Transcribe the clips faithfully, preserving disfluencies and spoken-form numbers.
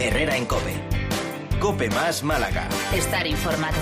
Herrera en COPE. COPE más Málaga. Estar informado.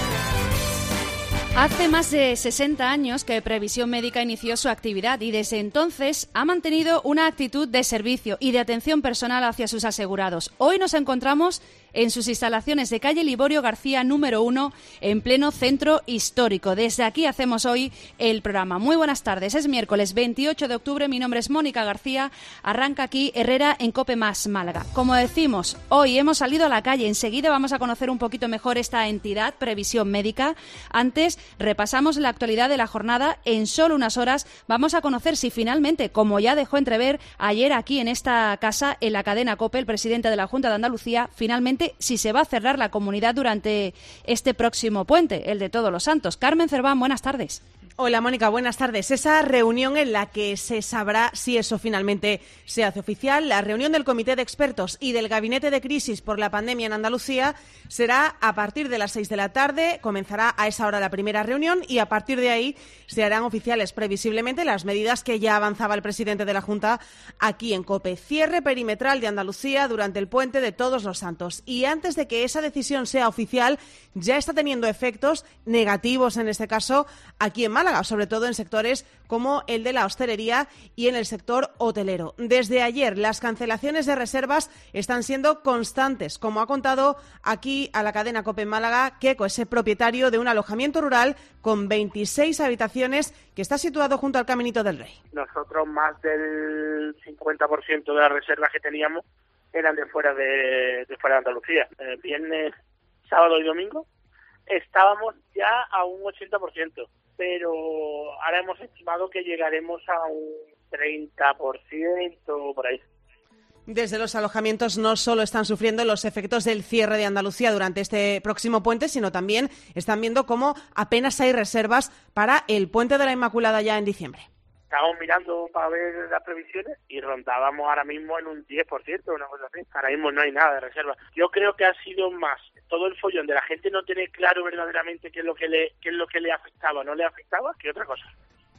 Hace más de sesenta años que Previsión Médica inició su actividad y desde entonces ha mantenido una actitud de servicio y de atención personal hacia sus asegurados. Hoy nos encontramos en sus instalaciones de calle Liborio García número uno, en pleno centro histórico. Desde aquí hacemos hoy el programa. Muy buenas tardes, es miércoles veintiocho de octubre, mi nombre es Mónica García, arranca aquí Herrera en COPE más Málaga. Como decimos, hoy hemos salido a la calle, enseguida vamos a conocer un poquito mejor esta entidad, Previsión Médica. Antes repasamos la actualidad de la jornada, en solo unas horas vamos a conocer si finalmente, como ya dejó entrever ayer aquí en esta casa, en la cadena COPE, el presidente de la Junta de Andalucía, finalmente si se va a cerrar la comunidad durante este próximo puente, el de Todos los Santos. Carmen Cerván, buenas tardes. Hola Mónica, buenas tardes. Esa reunión en la que se sabrá si eso finalmente se hace oficial, la reunión del Comité de Expertos y del Gabinete de Crisis por la Pandemia en Andalucía será a partir de las seis de la tarde, comenzará a esa hora la primera reunión y a partir de ahí se harán oficiales previsiblemente las medidas que ya avanzaba el presidente de la Junta aquí en COPE. Cierre perimetral de Andalucía durante el puente de Todos los Santos. Y antes de que esa decisión sea oficial, ya está teniendo efectos negativos en este caso aquí en Málaga, sobre todo en sectores como el de la hostelería y en el sector hotelero. Desde ayer, las cancelaciones de reservas están siendo constantes, como ha contado aquí a la cadena COPE en Málaga Keco, ese propietario de un alojamiento rural con veintiséis habitaciones que está situado junto al Caminito del Rey. Nosotros más del cincuenta por ciento de las reservas que teníamos eran de fuera de, de fuera de Andalucía. Eh, viernes, sábado y domingo estábamos ya a un ochenta por ciento. Pero ahora hemos estimado que llegaremos a un treinta por ciento por ahí. Desde los alojamientos no solo están sufriendo los efectos del cierre de Andalucía durante este próximo puente, sino también están viendo cómo apenas hay reservas para el Puente de la Inmaculada ya en diciembre. Estábamos mirando para ver las previsiones y rondábamos ahora mismo en un diez por ciento, una cosa así. Ahora mismo no hay nada de reserva. Yo creo que ha sido más todo el follón de la gente no tener claro verdaderamente qué es lo que le qué es lo que le afectaba, no le afectaba, que otra cosa.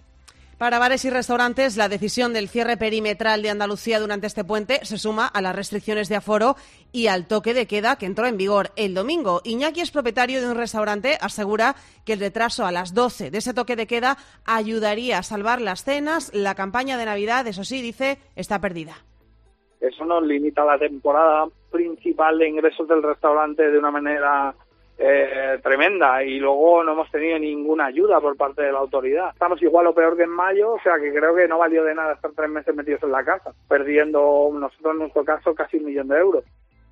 Para bares y restaurantes, la decisión del cierre perimetral de Andalucía durante este puente se suma a las restricciones de aforo y al toque de queda que entró en vigor el domingo. Iñaki es propietario de un restaurante, asegura que el retraso a las doce de ese toque de queda ayudaría a salvar las cenas. La campaña de Navidad, eso sí, dice, está perdida. Eso nos limita la temporada principal de ingresos del restaurante de una manera eh, tremenda y luego no hemos tenido ninguna ayuda por parte de la autoridad. Estamos igual o peor que en mayo, o sea que creo que no valió de nada estar tres meses metidos en la casa, perdiendo nosotros en nuestro caso casi un millón de euros.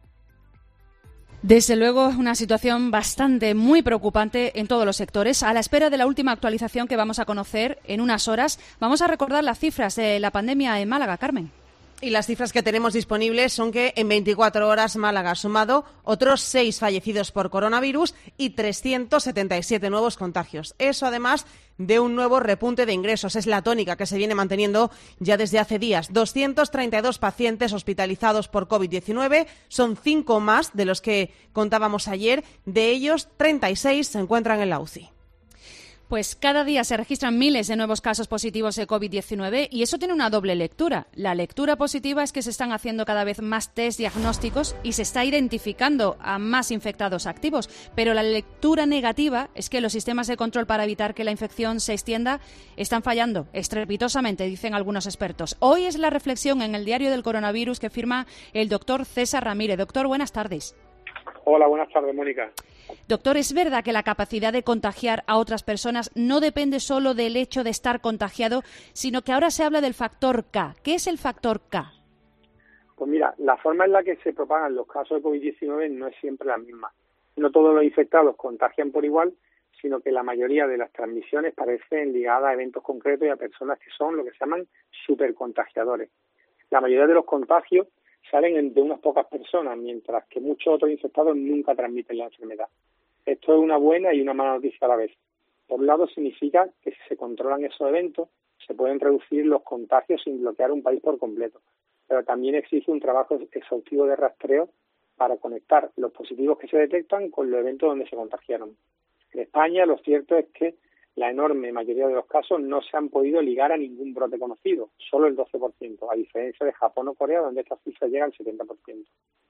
Desde luego, una situación bastante, muy preocupante en todos los sectores. A la espera de la última actualización que vamos a conocer en unas horas, vamos a recordar las cifras de la pandemia en Málaga, Carmen. Y las cifras que tenemos disponibles son que en veinticuatro horas Málaga ha sumado otros seis fallecidos por coronavirus y trescientos setenta y siete nuevos contagios. Eso además de un nuevo repunte de ingresos. Es la tónica que se viene manteniendo ya desde hace días. doscientos treinta y dos pacientes hospitalizados por COVID diecinueve. Son cinco más de los que contábamos ayer. De ellos, treinta y seis se encuentran en la U C I. Pues cada día se registran miles de nuevos casos positivos de COVID diecinueve y eso tiene una doble lectura. La lectura positiva es que se están haciendo cada vez más test diagnósticos y se está identificando a más infectados activos. Pero la lectura negativa es que los sistemas de control para evitar que la infección se extienda están fallando estrepitosamente, dicen algunos expertos. Hoy es la reflexión en el diario del coronavirus que firma el doctor César Ramírez. Doctor, buenas tardes. Hola, buenas tardes, Mónica. Doctor, ¿es verdad que la capacidad de contagiar a otras personas no depende solo del hecho de estar contagiado, sino que ahora se habla del factor K? ¿Qué es el factor K? Pues mira, la forma en la que se propagan los casos de COVID diecinueve no es siempre la misma. No todos los infectados contagian por igual, sino que la mayoría de las transmisiones parecen ligadas a eventos concretos y a personas que son lo que se llaman supercontagiadores. La mayoría de los contagios salen de unas pocas personas, mientras que muchos otros infectados nunca transmiten la enfermedad. Esto es una buena y una mala noticia a la vez. Por un lado, significa que si se controlan esos eventos, se pueden reducir los contagios sin bloquear un país por completo. Pero también exige un trabajo exhaustivo de rastreo para conectar los positivos que se detectan con los eventos donde se contagiaron. En España, lo cierto es que la enorme mayoría de los casos no se han podido ligar a ningún brote conocido, solo el doce por ciento, a diferencia de Japón o Corea, donde esta cifra llega al setenta por ciento.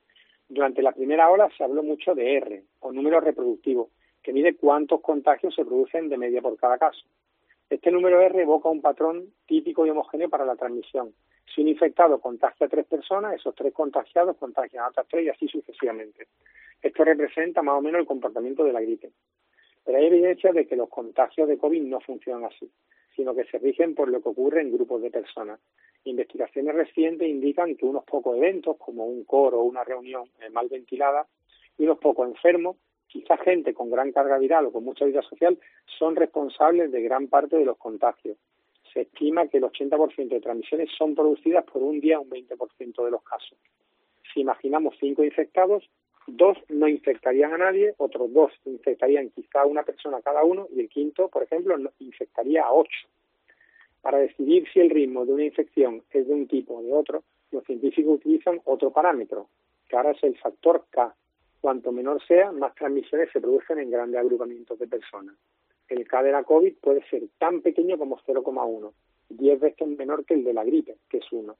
Durante la primera ola se habló mucho de R, o número reproductivo, que mide cuántos contagios se producen de media por cada caso. Este número R evoca un patrón típico y homogéneo para la transmisión. Si un infectado contagia a tres personas, esos tres contagiados contagian a otras tres y así sucesivamente. Esto representa más o menos el comportamiento de la gripe. Pero hay evidencia de que los contagios de COVID no funcionan así, sino que se rigen por lo que ocurre en grupos de personas. Investigaciones recientes indican que unos pocos eventos, como un coro o una reunión mal ventilada, y unos pocos enfermos, quizás gente con gran carga viral o con mucha vida social, son responsables de gran parte de los contagios. Se estima que el ochenta por ciento de transmisiones son producidas por un día, un veinte por ciento de los casos. Si imaginamos cinco infectados, dos no infectarían a nadie, otros dos infectarían quizá a una persona cada uno y el quinto, por ejemplo, infectaría a ocho. Para decidir si el ritmo de una infección es de un tipo o de otro, los científicos utilizan otro parámetro, que ahora es el factor K. Cuanto menor sea, más transmisiones se producen en grandes agrupamientos de personas. El K de la COVID puede ser tan pequeño como cero coma uno, diez veces menor que el de la gripe, que es uno.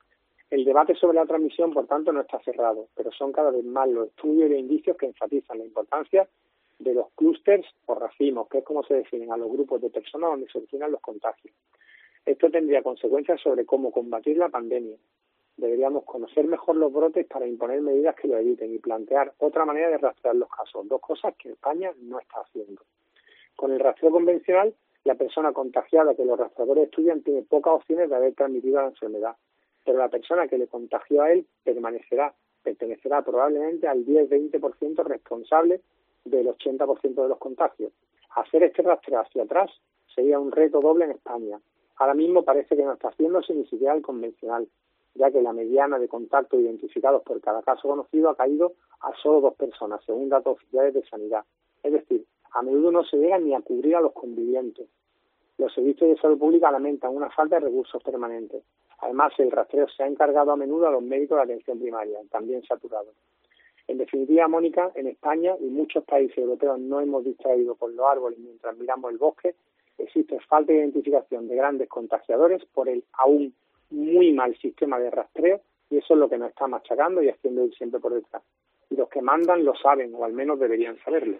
El debate sobre la transmisión, por tanto, no está cerrado, pero son cada vez más los estudios y los indicios que enfatizan la importancia de los clústeres o racimos, que es como se definen a los grupos de personas donde se originan los contagios. Esto tendría consecuencias sobre cómo combatir la pandemia. Deberíamos conocer mejor los brotes para imponer medidas que lo eviten y plantear otra manera de rastrear los casos, dos cosas que España no está haciendo. Con el rastreo convencional, la persona contagiada que los rastreadores estudian tiene pocas opciones de haber transmitido la enfermedad, pero la persona que le contagió a él permanecerá, pertenecerá probablemente al diez a veinte por ciento responsable del ochenta por ciento de los contagios. Hacer este rastreo hacia atrás sería un reto doble en España. Ahora mismo parece que no está haciéndose ni siquiera el convencional, ya que la mediana de contactos identificados por cada caso conocido ha caído a solo dos personas, según datos oficiales de sanidad. Es decir, a menudo no se llega ni a cubrir a los convivientes. Los servicios de salud pública lamentan una falta de recursos permanentes. Además, el rastreo se ha encargado a menudo a los médicos de atención primaria, también saturados. En definitiva, Mónica, en España y muchos países europeos no hemos distraído con los árboles mientras miramos el bosque. Existe falta de identificación de grandes contagiadores por el aún muy mal sistema de rastreo y eso es lo que nos está machacando y haciendo ir siempre por detrás. Y los que mandan lo saben, o al menos deberían saberlo.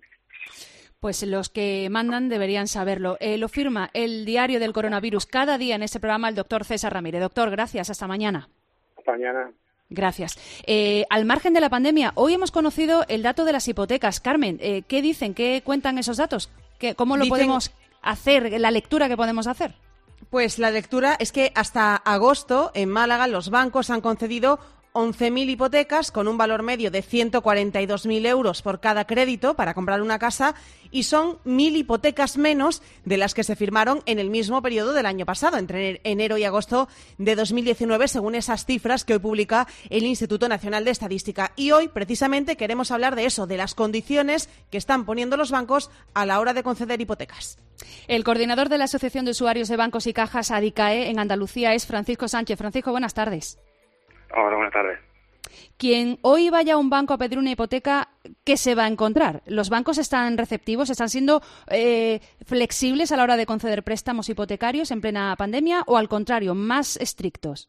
Pues los que mandan deberían saberlo. Eh, lo firma el Diario del Coronavirus cada día en este programa el doctor César Ramírez. Doctor, gracias. Hasta mañana. Hasta mañana. Gracias. Eh, al margen de la pandemia, hoy hemos conocido el dato de las hipotecas. Carmen, eh, ¿qué dicen? ¿Qué cuentan esos datos? ¿Qué, ¿Cómo lo Dicen... podemos hacer? ¿La lectura que podemos hacer? Pues la lectura es que hasta agosto en Málaga los bancos han concedido once mil hipotecas con un valor medio de ciento cuarenta y dos mil euros por cada crédito para comprar una casa y son mil hipotecas menos de las que se firmaron en el mismo periodo del año pasado, entre enero y agosto de dos mil diecinueve, según esas cifras que hoy publica el Instituto Nacional de Estadística. Y hoy, precisamente, queremos hablar de eso, de las condiciones que están poniendo los bancos a la hora de conceder hipotecas. El coordinador de la Asociación de Usuarios de Bancos y Cajas, ADICAE, en Andalucía es Francisco Sánchez. Francisco, buenas tardes. Hola, buenas tardes. Quien hoy vaya a un banco a pedir una hipoteca, ¿qué se va a encontrar? ¿Los bancos están receptivos, están siendo eh, flexibles a la hora de conceder préstamos hipotecarios en plena pandemia o, al contrario, más estrictos?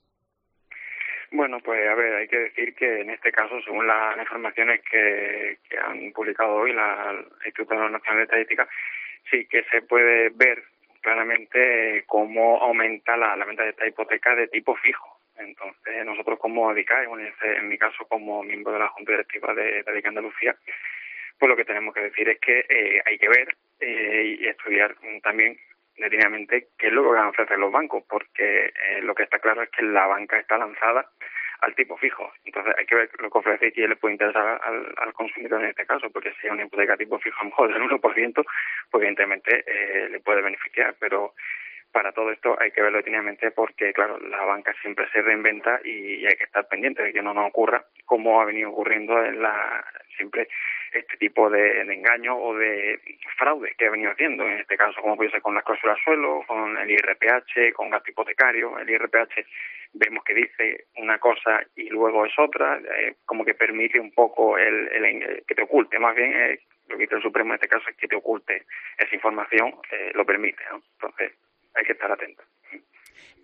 Bueno, pues a ver, hay que decir que en este caso, según la, las informaciones que, que han publicado hoy la, el Instituto Nacional de Estadística, sí que se puede ver claramente cómo aumenta la, la venta de esta hipoteca de tipo fijo. Entonces, nosotros como ADICAE, bueno, en mi caso como miembro de la Junta Directiva de, de ADICAE Andalucía, pues lo que tenemos que decir es que eh, hay que ver eh, y estudiar también detenidamente qué es lo que van a ofrecer los bancos, porque eh, lo que está claro es que la banca está lanzada al tipo fijo. Entonces hay que ver lo que ofrece y qué le puede interesar al, al consumidor en este caso, porque si es una hipoteca tipo fijo a lo mejor del uno por ciento, pues evidentemente eh, le puede beneficiar, pero para todo esto hay que verlo detenidamente porque, claro, la banca siempre se reinventa y hay que estar pendiente de que no nos ocurra como ha venido ocurriendo en la siempre este tipo de, de engaño o de fraude que ha venido haciendo, en este caso como puede ser con las cláusulas suelo, con el I R P H, con gasto hipotecario. El I R P H vemos que dice una cosa y luego es otra, eh, como que permite un poco el, el, el que te oculte, más bien eh, lo que dice el Supremo en este caso es que te oculte esa información, eh, lo permite, ¿no? Entonces hay que estar atentos.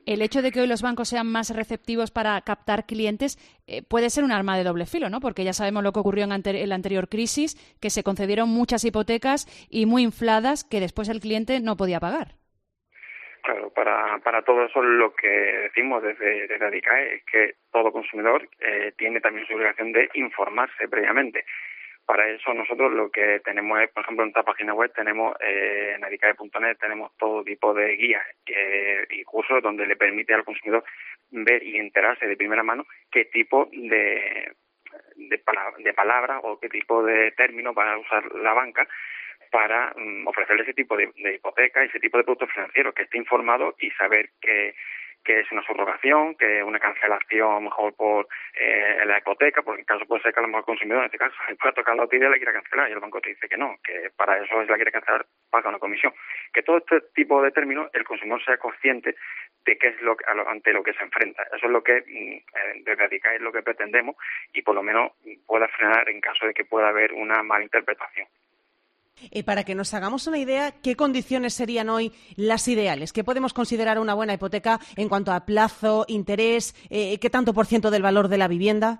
el hecho de que hoy los bancos sean más receptivos para captar clientes eh, puede ser un arma de doble filo, ¿no? Porque ya sabemos lo que ocurrió en, ante- en la anterior crisis, que se concedieron muchas hipotecas y muy infladas que después el cliente no podía pagar. Claro, para, para todo eso lo que decimos desde, desde ADICAE es que todo consumidor eh, tiene también su obligación de informarse previamente. Para eso nosotros lo que tenemos es, por ejemplo, en nuestra página web tenemos, eh, en adicae punto net tenemos todo tipo de guías eh, y cursos donde le permite al consumidor ver y enterarse de primera mano qué tipo de, de, palabra, de palabra o qué tipo de término va a usar la banca para um, ofrecerle ese tipo de, de hipoteca, ese tipo de productos financieros, que esté informado y saber que, que es una subrogación, que es una cancelación a lo mejor por eh, la hipoteca, porque en caso puede ser que a lo mejor el consumidor, en este caso, le pueda tocar la lotería y la quiera cancelar, y el banco te dice que no, que para eso es la quiere cancelar, paga una comisión. Que todo este tipo de términos, el consumidor sea consciente de qué es lo que, ante lo que se enfrenta. Eso es lo que, eh, desde ADICAE es lo que pretendemos, y por lo menos pueda frenar en caso de que pueda haber una mala interpretación. Eh, para que nos hagamos una idea, ¿qué condiciones serían hoy las ideales? ¿Qué podemos considerar una buena hipoteca en cuanto a plazo, interés, eh, qué tanto por ciento del valor de la vivienda?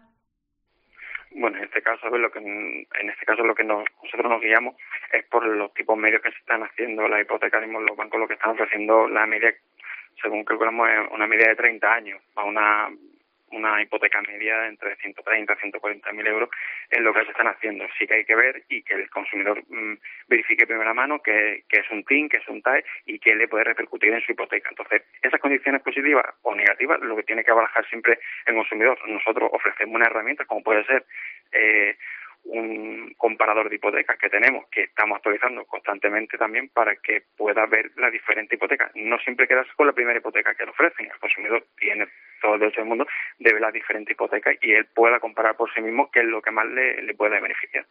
Bueno, en este caso lo que en este caso lo que nos, nosotros nos guiamos es por los tipos medios que se están haciendo la hipoteca. Los bancos lo que están ofreciendo la media, según calculamos, es una media de treinta años a una una hipoteca media entre ciento treinta a ciento cuarenta mil euros es lo que se están haciendo. Sí que hay que ver y que el consumidor mmm, verifique de primera mano que, que es un T I N, que es un T A E y que le puede repercutir en su hipoteca. Entonces, esas condiciones positivas o negativas, lo que tiene que barajar siempre el consumidor. Nosotros ofrecemos una herramienta como puede ser eh, un comparador de hipotecas que tenemos, que estamos actualizando constantemente también para que pueda ver la diferente hipoteca. No siempre quedarse con la primera hipoteca que le ofrecen. El consumidor tiene todo el derecho del mundo de ver la diferente hipoteca y él pueda comparar por sí mismo qué es lo que más le, le puede beneficiar.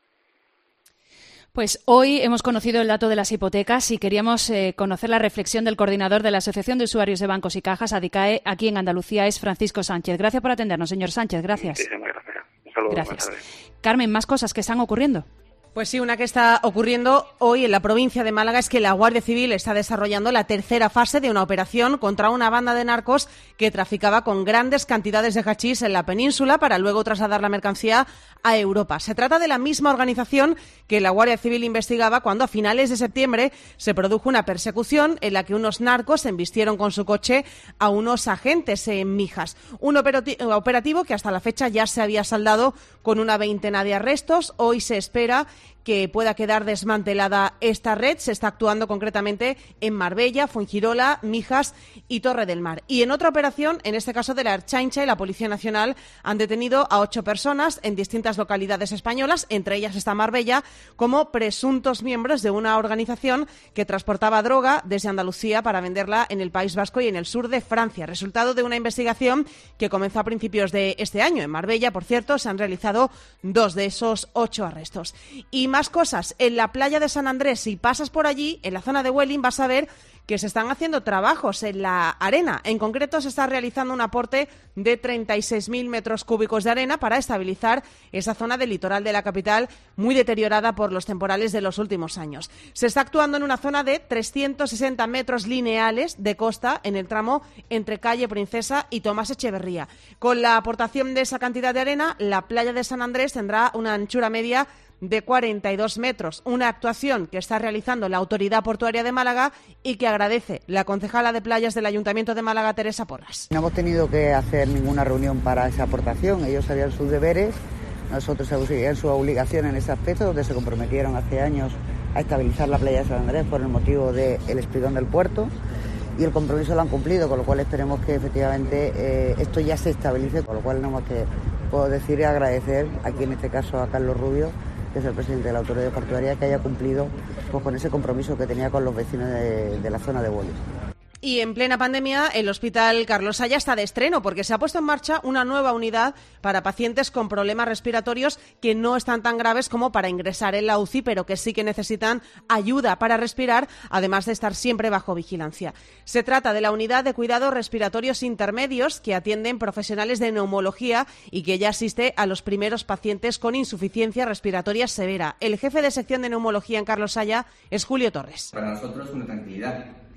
Pues hoy hemos conocido el dato de las hipotecas y queríamos eh, conocer la reflexión del coordinador de la Asociación de Usuarios de Bancos y Cajas, ADICAE, aquí en Andalucía, es Francisco Sánchez. Gracias por atendernos, señor Sánchez. Gracias. Muchísimas gracias. Un saludo. Gracias. Carmen, ¿más cosas que están ocurriendo? Pues sí, una que está ocurriendo hoy en la provincia de Málaga es que la Guardia Civil está desarrollando la tercera fase de una operación contra una banda de narcos que traficaba con grandes cantidades de hachís en la península para luego trasladar la mercancía a Europa. Se trata de la misma organización que la Guardia Civil investigaba cuando a finales de septiembre se produjo una persecución en la que unos narcos embistieron con su coche a unos agentes en Mijas. Un operativo que hasta la fecha ya se había saldado con una veintena de arrestos. Hoy se espera que pueda quedar desmantelada esta red. Se está actuando concretamente en Marbella, Fuengirola, Mijas y Torre del Mar. Y en otra operación, en este caso de la Ertzaintza y la Policía Nacional, han detenido a ocho personas en distintas localidades españolas, entre ellas está Marbella, como presuntos miembros de una organización que transportaba droga desde Andalucía para venderla en el País Vasco y en el sur de Francia. Resultado de una investigación que comenzó a principios de este año. En Marbella, por cierto, se han realizado dos de esos ocho arrestos. Y más cosas. En la playa de San Andrés, si pasas por allí, en la zona de Huelin, vas a ver que se están haciendo trabajos en la arena. En concreto, se está realizando un aporte de treinta y seis mil metros cúbicos de arena para estabilizar esa zona del litoral de la capital muy deteriorada por los temporales de los últimos años. Se está actuando en una zona de trescientos sesenta metros lineales de costa en el tramo entre Calle Princesa y Tomás Echeverría. Con la aportación de esa cantidad de arena, la playa de San Andrés tendrá una anchura media de cuarenta y dos metros, una actuación que está realizando la Autoridad Portuaria de Málaga y que agradece la concejala de playas del Ayuntamiento de Málaga, Teresa Porras. No hemos tenido que hacer ninguna reunión para esa aportación, ellos sabían sus deberes, nosotros sabíamos su obligación en ese aspecto, donde se comprometieron hace años a estabilizar la playa de San Andrés por el motivo del espigón del puerto, y el compromiso lo han cumplido, con lo cual esperemos que efectivamente eh, esto ya se estabilice, con lo cual no más que puedo decir y agradecer aquí en este caso a Carlos Rubio, que es el presidente de la Autoridad Portuaria, que haya cumplido pues, con ese compromiso que tenía con los vecinos de, de la zona de Huelin. Y en plena pandemia, el Hospital Carlos Saya está de estreno porque se ha puesto en marcha una nueva unidad para pacientes con problemas respiratorios que no están tan graves como para ingresar en la U C I, pero que sí que necesitan ayuda para respirar, además de estar siempre bajo vigilancia. Se trata de la unidad de cuidados respiratorios intermedios que atienden profesionales de neumología y que ya asiste a los primeros pacientes con insuficiencia respiratoria severa. El jefe de sección de neumología en Carlos Saya es Julio Torres. Para nosotros es una tranquilidad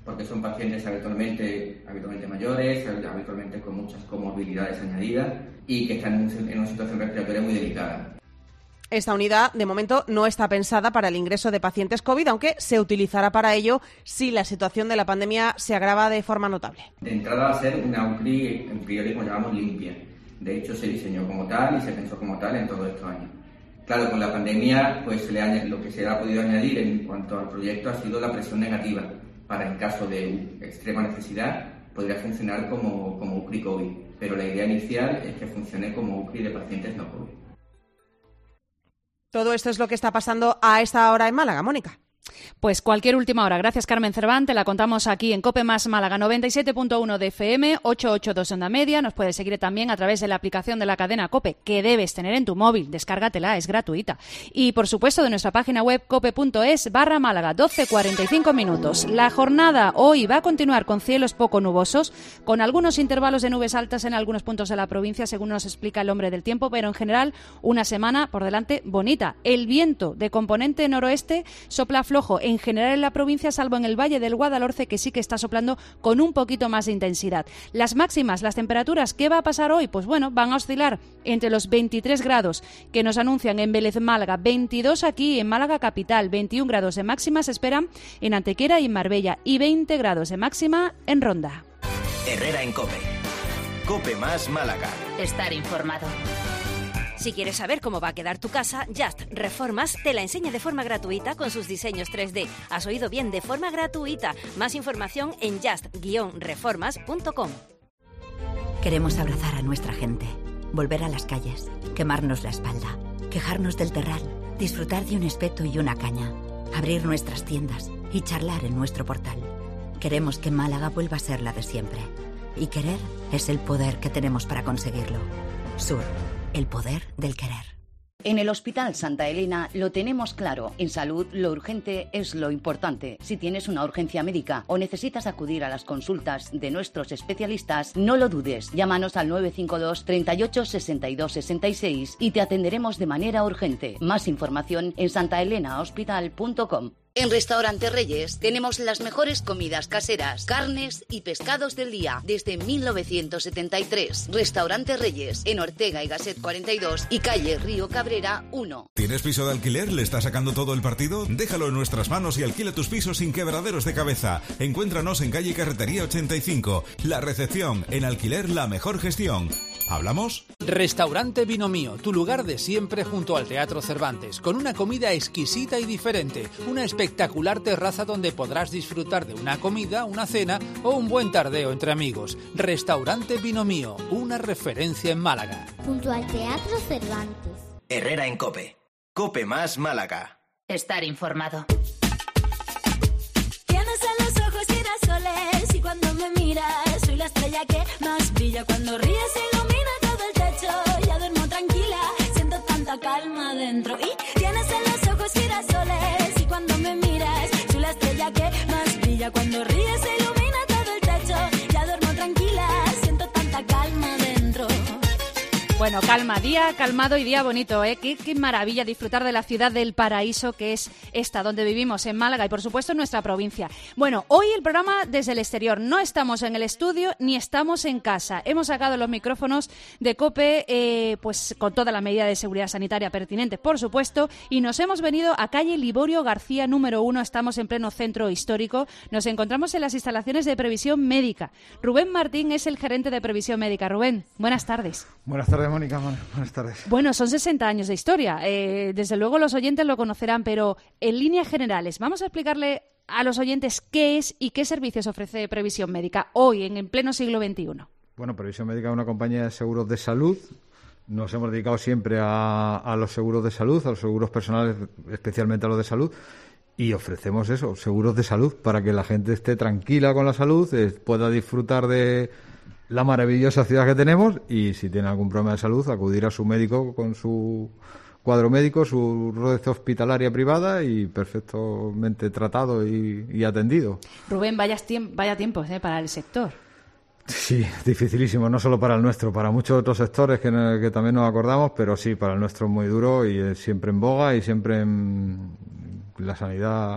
porque son pacientes habitualmente, habitualmente mayores, habitualmente con muchas comorbilidades añadidas y que están en una situación respiratoria muy delicada. Esta unidad, de momento, no está pensada para el ingreso de pacientes COVID, aunque se utilizará para ello si la situación de la pandemia se agrava de forma notable. De entrada va a ser una U C L I, en priori, como llamamos, limpia. De hecho, se diseñó como tal y se pensó como tal en todos estos años. Claro, con la pandemia, pues se le ha, lo que se ha podido añadir en cuanto al proyecto ha sido la presión negativa. Para el caso de extrema necesidad, podría funcionar como, como U C L I COVID, pero la idea inicial es que funcione como U C L I de pacientes no COVID. Todo esto es lo que está pasando a esta hora en Málaga, Mónica. Pues cualquier última hora. Gracias, Carmen Cervante. La contamos aquí en COPE Más Málaga, noventa y siete punto uno de F M, ochocientos ochenta y dos onda media. Nos puedes seguir también a través de la aplicación de la cadena COPE, que debes tener en tu móvil. Descárgatela, es gratuita. Y, por supuesto, de nuestra página web cope.es barra Málaga, doce cuarenta y cinco minutos. La jornada hoy va a continuar con cielos poco nubosos, con algunos intervalos de nubes altas en algunos puntos de la provincia, según nos explica el hombre del tiempo, pero en general una semana por delante bonita. El viento de componente noroeste sopla flojo en general en la provincia, salvo en el Valle del Guadalhorce, que sí que está soplando con un poquito más de intensidad. Las máximas, las temperaturas, ¿qué va a pasar hoy? Pues bueno, van a oscilar entre los veintitrés grados que nos anuncian en Vélez, Málaga, veintidós aquí en Málaga capital, veintiún grados de máxima se esperan en Antequera y Marbella y veinte grados de máxima en Ronda. Herrera en COPE. COPE Más Málaga. Estar informado. Si quieres saber cómo va a quedar tu casa, Just Reformas te la enseña de forma gratuita con sus diseños tres D. Has oído bien, de forma gratuita. Más información en just guion reformas punto com. Queremos abrazar a nuestra gente, volver a las calles, quemarnos la espalda, quejarnos del terral, disfrutar de un espeto y una caña, abrir nuestras tiendas y charlar en nuestro portal. Queremos que Málaga vuelva a ser la de siempre. Y querer es el poder que tenemos para conseguirlo. Sur. El poder del querer. En el Hospital Santa Elena lo tenemos claro. En salud, lo urgente es lo importante. Si tienes una urgencia médica o necesitas acudir a las consultas de nuestros especialistas, no lo dudes. Llámanos al nueve cinco dos, treinta y ocho, sesenta y dos, sesenta y seis y te atenderemos de manera urgente. Más información en santa elena hospital punto com. En Restaurante Reyes tenemos las mejores comidas caseras, carnes y pescados del día desde mil novecientos setenta y tres. Restaurante Reyes, en Ortega y Gasset cuarenta y dos y calle Río Cabrera uno. ¿Tienes piso de alquiler? ¿Le está sacando todo el partido? Déjalo en nuestras manos y alquila tus pisos sin quebraderos de cabeza. Encuéntranos en calle Carretería ochenta y cinco. La Recepción, en alquiler la mejor gestión. ¿Hablamos? Restaurante Vino Mío, tu lugar de siempre junto al Teatro Cervantes, con una comida exquisita y diferente, una espectacular terraza donde podrás disfrutar de una comida, una cena o un buen tardeo entre amigos. Restaurante Vino Mío, una referencia en Málaga. Junto al Teatro Cervantes. Herrera en COPE. COPE Más Málaga. Estar informado. Tienes en los ojos girasoles y cuando me miras soy la estrella que más brilla. Cuando ríes ilumina todo el techo, ya duermo tranquila, siento tanta calma dentro. Y tienes en los ojos girasoles y cuando me miras soy la estrella que más brilla. Cuando ríes ilumina todo el techo, ya duermo tranquila, siento tanta calma dentro. Bueno, calma, día calmado y día bonito, ¿eh? Qué, qué maravilla disfrutar de la ciudad del paraíso que es esta, donde vivimos, en Málaga y, por supuesto, en nuestra provincia. Bueno, hoy el programa desde el exterior. No estamos en el estudio ni estamos en casa. Hemos sacado los micrófonos de COPE, eh, pues con toda la medida de seguridad sanitaria pertinente, por supuesto, y nos hemos venido a calle Liborio García número uno. Estamos en pleno centro histórico. Nos encontramos en las instalaciones de Previsión Médica. Rubén Martín es el gerente de Previsión Médica. Rubén, buenas tardes. Buenas tardes, Mónica. Buenas tardes. Bueno, son sesenta años de historia. Eh, desde luego los oyentes lo conocerán, pero en líneas generales, vamos a explicarle a los oyentes qué es y qué servicios ofrece Previsión Médica hoy, en el pleno siglo veintiuno. Bueno, Previsión Médica es una compañía de seguros de salud. Nos hemos dedicado siempre a, a los seguros de salud, a los seguros personales, especialmente a los de salud. Y ofrecemos eso, seguros de salud, para que la gente esté tranquila con la salud, eh, pueda disfrutar de la maravillosa ciudad que tenemos y si tiene algún problema de salud acudir a su médico con su cuadro médico, su red hospitalaria privada y perfectamente tratado y, y atendido. Rubén, vaya, tiemp- vaya tiempos ¿eh? para el sector. Sí, dificilísimo, no solo para el nuestro, para muchos otros sectores que, que también nos acordamos, pero sí, para el nuestro es muy duro y es siempre en boga y siempre en la sanidad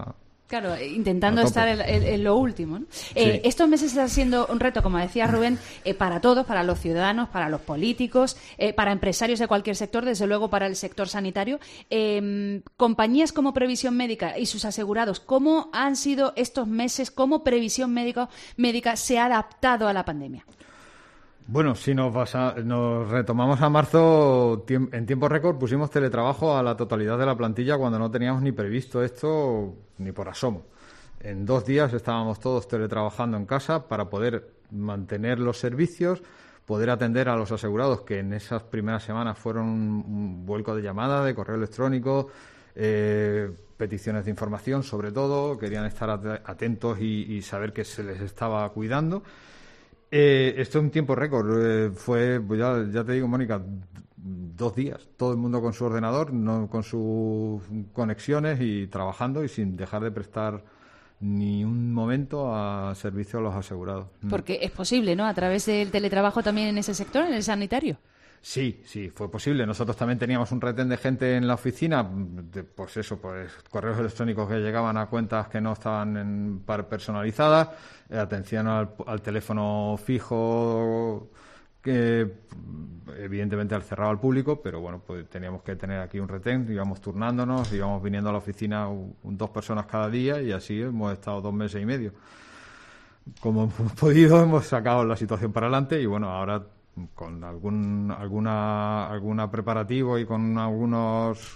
Claro, intentando estar en, en, en lo último, ¿no? Eh, sí. Estos meses están siendo un reto, como decía Rubén, eh, para todos, para los ciudadanos, para los políticos, eh, para empresarios de cualquier sector, desde luego para el sector sanitario. Eh, compañías como Previsión Médica y sus asegurados, ¿cómo han sido estos meses? ¿Cómo Previsión Médica, Médica se ha adaptado a la pandemia? Bueno, si nos, basa, nos retomamos a marzo, en tiempo récord pusimos teletrabajo a la totalidad de la plantilla cuando no teníamos ni previsto esto ni por asomo. En dos días estábamos todos teletrabajando en casa para poder mantener los servicios, poder atender a los asegurados, que en esas primeras semanas fueron un vuelco de llamada, de correo electrónico, eh, peticiones de información sobre todo, querían estar atentos y, y saber que se les estaba cuidando. Eh, esto es un tiempo récord, eh, fue, pues ya, ya te digo, Mónica, dos días, todo el mundo con su ordenador, no, con sus conexiones y trabajando y sin dejar de prestar ni un momento a servicio a los asegurados. Porque es posible, ¿no?, a través del teletrabajo también en ese sector, en el sanitario. Sí, sí, fue posible. Nosotros también teníamos un retén de gente en la oficina, de, pues eso, pues correos electrónicos que llegaban a cuentas que no estaban en, personalizadas, eh, atención al, al teléfono fijo, que evidentemente al cerrado al público, pero bueno, pues teníamos que tener aquí un retén, íbamos turnándonos, íbamos viniendo a la oficina un, dos personas cada día y así hemos estado dos meses y medio. Como hemos podido, hemos sacado la situación para adelante y bueno, ahora con algún alguna alguna preparativo y con algunos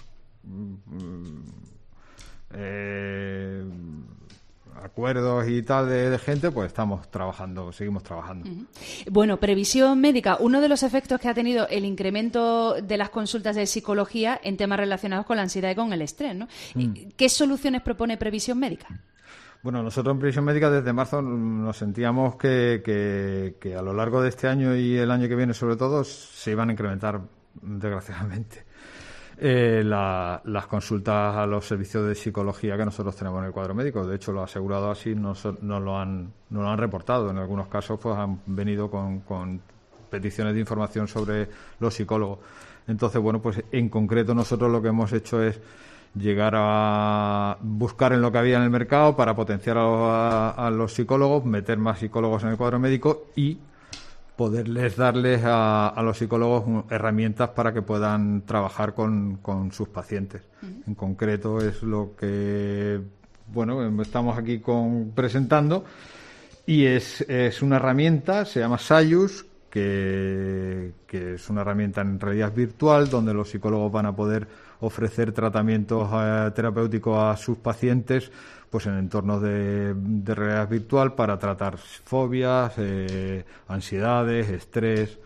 eh, acuerdos y tal de, de gente, pues estamos trabajando, seguimos trabajando. Uh-huh. Bueno, Previsión Médica, uno de los efectos que ha tenido el incremento de las consultas de psicología en temas relacionados con la ansiedad y con el estrés, ¿no? Mm. ¿Qué soluciones propone Previsión Médica? Bueno, nosotros en Previsión Médica desde marzo nos sentíamos que, que, que a lo largo de este año y el año que viene sobre todo se iban a incrementar, desgraciadamente, eh, la, las consultas a los servicios de psicología que nosotros tenemos en el cuadro médico. De hecho, los asegurados así nos, nos, lo, han, nos lo han reportado. En algunos casos pues han venido con, con peticiones de información sobre los psicólogos. Entonces, bueno, pues en concreto nosotros lo que hemos hecho es llegar a buscar en lo que había en el mercado para potenciar a, a, a los psicólogos, meter más psicólogos en el cuadro médico y poderles darles a, a los psicólogos herramientas para que puedan trabajar con, con sus pacientes. Uh-huh. En concreto es lo que bueno estamos aquí con, presentando y es, es una herramienta, se llama Sayus, que, que es una herramienta en realidad virtual donde los psicólogos van a poder ofrecer tratamientos eh, terapéuticos a sus pacientes pues en entornos de, de realidad virtual para tratar fobias, eh, ansiedades, estrés.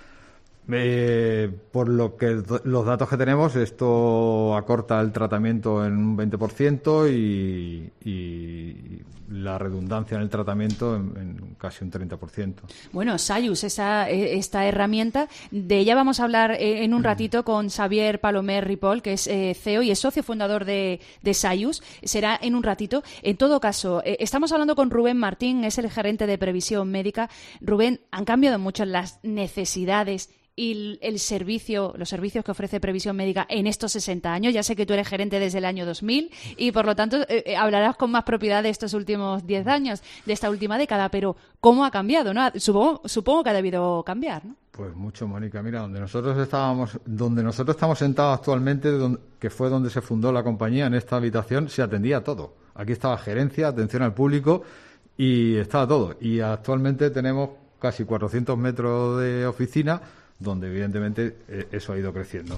Eh, por lo que los datos que tenemos, esto acorta el tratamiento en un veinte por ciento y, y la redundancia en el tratamiento en, en casi un treinta por ciento. Bueno, Sayus, esa, esta herramienta, de ella vamos a hablar en un ratito con Xavier Palomer Ripoll, que es eh, C E O y es socio fundador de, de Sayus. Será en un ratito. En todo caso, eh, estamos hablando con Rubén Martín, es el gerente de Previsión Médica. Rubén, han cambiado mucho las necesidades y el servicio, los servicios que ofrece Previsión Médica en estos sesenta años. Ya sé que tú eres gerente desde el año dos mil y, por lo tanto, eh, hablarás con más propiedad de estos últimos diez años, de esta última década, pero ¿cómo ha cambiado, no? Supongo, supongo que ha debido cambiar, ¿no? Pues mucho, Mónica. Mira, donde nosotros estábamos, donde nosotros estamos sentados actualmente, donde, que fue donde se fundó la compañía, en esta habitación, se atendía todo. Aquí estaba gerencia, atención al público y estaba todo. Y actualmente tenemos casi cuatrocientos metros de oficina, donde evidentemente eh, eso ha ido creciendo.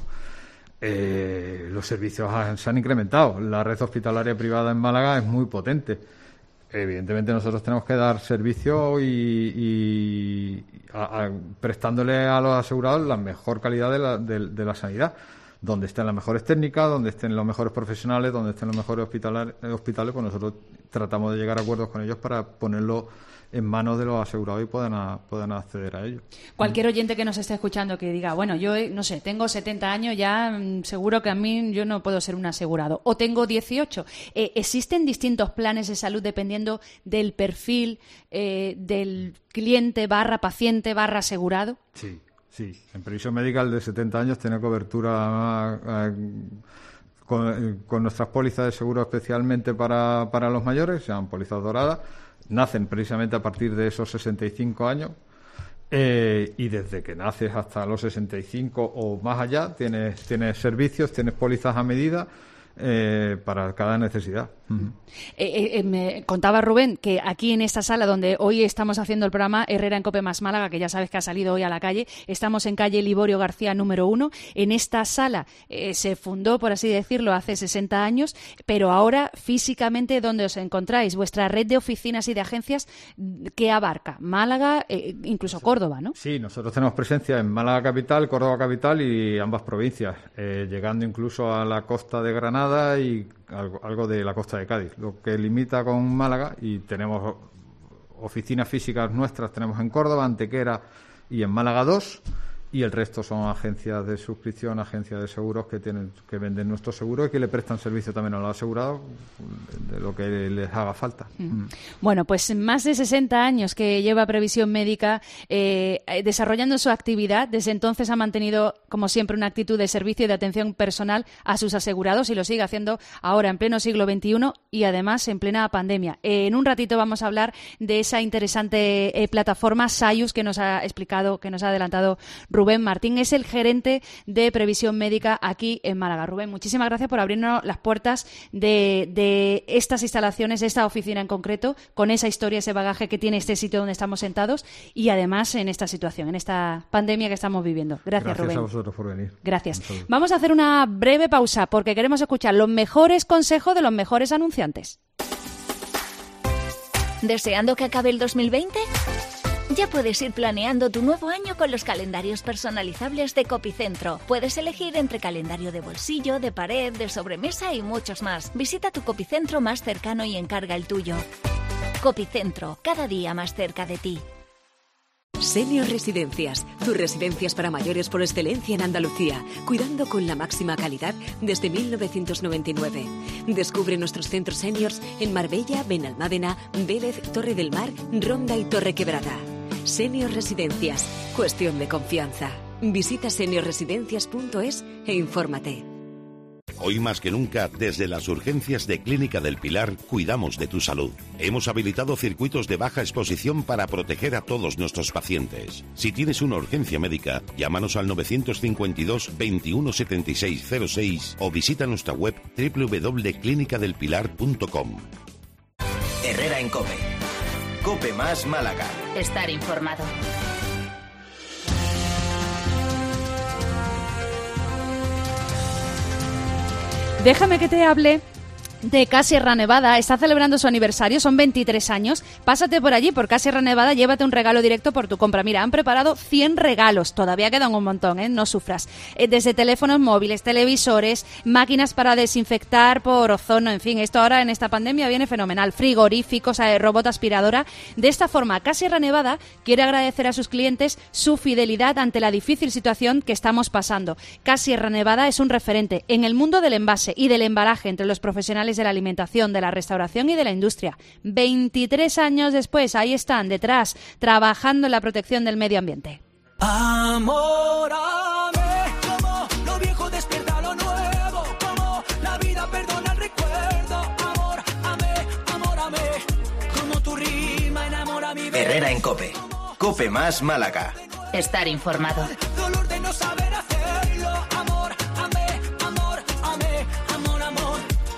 Eh, los servicios han, se han incrementado. La red hospitalaria privada en Málaga es muy potente. Evidentemente nosotros tenemos que dar servicio y, y a, a, prestándole a los asegurados la mejor calidad de la, de, de la sanidad, donde estén las mejores técnicas, donde estén los mejores profesionales, donde estén los mejores hospitales, hospitales pues nosotros tratamos de llegar a acuerdos con ellos para ponerlo en manos de los asegurados y puedan, a, puedan acceder a ello. Cualquier oyente que nos esté escuchando que diga, bueno, yo no sé, tengo setenta años, ya seguro que a mí yo no puedo ser un asegurado, o tengo dieciocho. Eh, ¿Existen distintos planes de salud dependiendo del perfil eh, del cliente barra paciente barra asegurado? Sí, sí. En Previsión Médica el de setenta años tiene cobertura a, a, con, con nuestras pólizas de seguro especialmente para, para los mayores, se llaman pólizas doradas, nacen precisamente a partir de esos sesenta y cinco años. Eh, y desde que naces hasta los sesenta y cinco o más allá tienes, tienes servicios, tienes pólizas a medida eh, para cada necesidad. Uh-huh. Eh, eh, me contaba Rubén que aquí en esta sala donde hoy estamos haciendo el programa Herrera en Cope más Málaga, que ya sabes que ha salido hoy a la calle, estamos en calle Liborio García número uno. En esta sala eh, se fundó, por así decirlo, hace sesenta años, pero ahora físicamente, ¿dónde os encontráis? Vuestra red de oficinas y de agencias, ¿qué abarca? Málaga, eh, incluso Córdoba, ¿no? Sí, nosotros tenemos presencia en Málaga capital, Córdoba capital y ambas provincias, eh, llegando incluso a la costa de Granada y algo, algo de la costa de Cádiz, lo que limita con Málaga, y tenemos oficinas físicas nuestras, tenemos en Córdoba, Antequera y en Málaga dos, y el resto son agencias de suscripción, agencias de seguros que tienen que venden nuestros seguros y que le prestan servicio también a los asegurados de lo que les haga falta. Mm. Bueno, pues más de sesenta años que lleva Previsión Médica eh, desarrollando su actividad. Desde entonces ha mantenido, como siempre, una actitud de servicio y de atención personal a sus asegurados y lo sigue haciendo ahora en pleno siglo veintiuno y además en plena pandemia. Eh, en un ratito vamos a hablar de esa interesante eh, plataforma Sayus que nos ha explicado, que nos ha adelantado Rubén. Rubén Martín es el gerente de Previsión Médica aquí en Málaga. Rubén, muchísimas gracias por abrirnos las puertas de, de estas instalaciones, de esta oficina en concreto, con esa historia, ese bagaje que tiene este sitio donde estamos sentados y además en esta situación, en esta pandemia que estamos viviendo. Gracias, gracias Rubén. Gracias a vosotros por venir. Gracias. Vamos a hacer una breve pausa porque queremos escuchar los mejores consejos de los mejores anunciantes. ¿Deseando que acabe el dos mil veinte? Ya puedes ir planeando tu nuevo año con los calendarios personalizables de Copicentro. Puedes elegir entre calendario de bolsillo, de pared, de sobremesa y muchos más. Visita tu Copicentro más cercano y encarga el tuyo. Copicentro, cada día más cerca de ti. Senior Residencias, tus residencias para mayores por excelencia en Andalucía, cuidando con la máxima calidad desde mil novecientos noventa y nueve. Descubre nuestros centros seniors en Marbella, Benalmádena, Vélez, Torre del Mar, Ronda y Torre Quebrada. Senior Residencias, cuestión de confianza. Visita senior residencias punto es e infórmate. Hoy más que nunca, desde las urgencias de Clínica del Pilar, cuidamos de tu salud. Hemos habilitado circuitos de baja exposición para proteger a todos nuestros pacientes. Si tienes una urgencia médica, llámanos al nueve cinco dos, veintiuno setenta y seis cero seis o visita nuestra web doble u doble u doble u punto clínica del pilar punto com. Herrera en Cope. Cope más Málaga. Estar informado. Déjame que te hable de Casierra Nevada. Está celebrando su aniversario, son veintitrés años. Pásate por allí, por Casierra Nevada, llévate un regalo directo por tu compra. Mira, han preparado cien regalos, todavía quedan un montón, ¿eh? No sufras. Eh, desde teléfonos móviles, televisores, máquinas para desinfectar por ozono, en fin, esto ahora en esta pandemia viene fenomenal. Frigoríficos, eh, robot aspiradora. De esta forma, Casierra Nevada quiere agradecer a sus clientes su fidelidad ante la difícil situación que estamos pasando. Casierra Nevada es un referente en el mundo del envase y del embalaje entre los profesionales de la alimentación, de la restauración y de la industria. veintitrés años después, ahí están, detrás, trabajando en la protección del medio ambiente. Amórame, como lo viejo despierta lo nuevo, como la vida perdona el recuerdo. Amor, amé, amórame, como tu rima enamora mi vida. Herrera en Cope. Cope más Málaga. Estar informado. Dolor de no saber hacerlo. Amor, amé, amor, amé, amor, amor.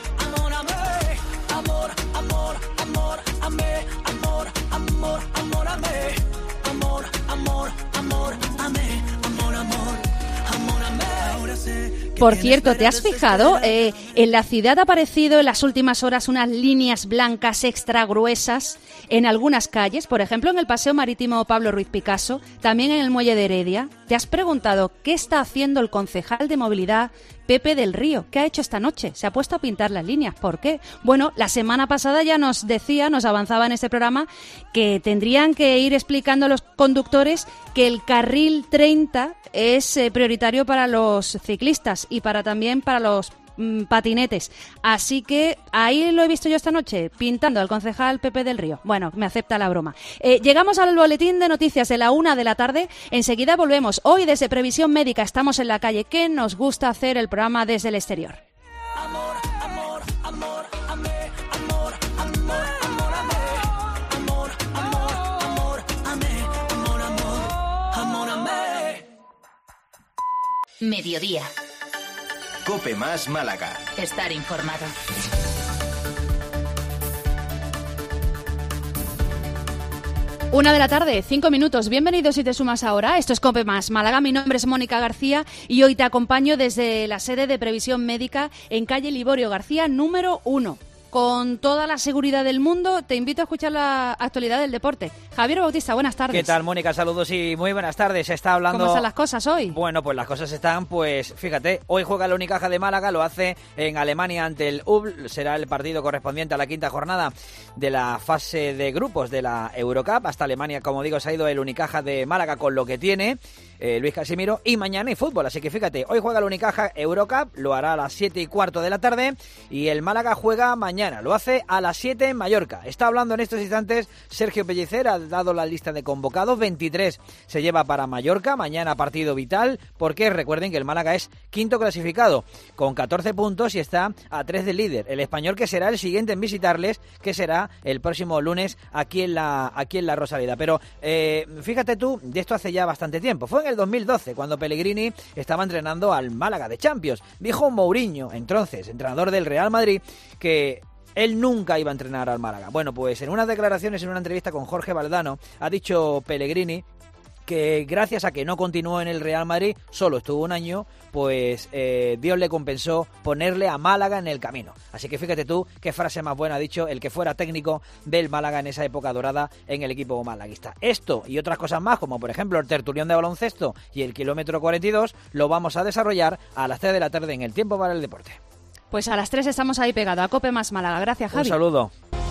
Amor, amor, amor, amé, amor, amor, amor, amé, amor, amor, amor, amé, amor, amor, amor, amé. Ahora sé. Por cierto, ¿te has fijado? Eh, en la ciudad ha aparecido en las últimas horas unas líneas blancas extra gruesas en algunas calles, por ejemplo en el Paseo Marítimo Pablo Ruiz Picasso, también en el Muelle de Heredia. ¿Te has preguntado qué está haciendo el concejal de movilidad Pepe del Río? ¿Qué ha hecho esta noche? Se ha puesto a pintar las líneas. ¿Por qué? Bueno, la semana pasada ya nos decía, nos avanzaba en este programa, que tendrían que ir explicando a los conductores que el carril treinta es eh, prioritario para los ciclistas y para también para los mmm, patinetes. Así que ahí lo he visto yo esta noche, pintando al concejal Pepe del Río. Bueno, me acepta la broma. Eh, llegamos al boletín de noticias de la una de la tarde. Enseguida volvemos. Hoy desde Previsión Médica estamos en la calle. ¿Qué nos gusta hacer el programa desde el exterior? Mediodía. COPE más Málaga. Estar informado. Una de la tarde, cinco minutos. Bienvenidos si te sumas ahora. Esto es COPE más Málaga. Mi nombre es Mónica García y hoy te acompaño desde la sede de Previsión Médica en calle Liborio García, número uno. Con toda la seguridad del mundo, te invito a escuchar la actualidad del deporte. Javier Bautista, buenas tardes. ¿Qué tal, Mónica? Saludos y muy buenas tardes. Se está hablando... ¿Cómo están las cosas hoy? Bueno, pues las cosas están, pues fíjate, hoy juega el Unicaja de Málaga, lo hace en Alemania ante el U B L, será el partido correspondiente a la quinta jornada de la fase de grupos de la Eurocup. Hasta Alemania, como digo, se ha ido el Unicaja de Málaga con lo que tiene eh, Luis Casimiro, y mañana hay fútbol, así que fíjate, hoy juega el Unicaja Eurocup, lo hará a las siete y cuarto de la tarde, y el Málaga juega mañana, lo hace a las siete en Mallorca. Está hablando en estos instantes Sergio Pellicer, ha dado la lista de convocados, veintitrés se lleva para Mallorca, mañana partido vital, porque recuerden que el Málaga es quinto clasificado, con catorce puntos y está a tres del líder, el Español, que será el siguiente en visitarles, que será el próximo lunes aquí en la, aquí en la Rosaleda. Pero eh, fíjate tú, de esto hace ya bastante tiempo, fue en el dos mil doce, cuando Pellegrini estaba entrenando al Málaga de Champions. Dijo Mourinho, entonces entrenador del Real Madrid, que él nunca iba a entrenar al Málaga. Bueno, pues en unas declaraciones, en una entrevista con Jorge Valdano, ha dicho Pellegrini que gracias a que no continuó en el Real Madrid, solo estuvo un año, pues eh, Dios le compensó ponerle a Málaga en el camino. Así que fíjate tú qué frase más buena ha dicho el que fuera técnico del Málaga en esa época dorada en el equipo malaguista. Esto y otras cosas más, como por ejemplo el tertulión de baloncesto y el kilómetro cuarenta y dos, lo vamos a desarrollar a las tres de la tarde en el Tiempo para el Deporte. Pues a las tres estamos ahí pegados a COPE más Málaga. Gracias, Javi. Un saludo.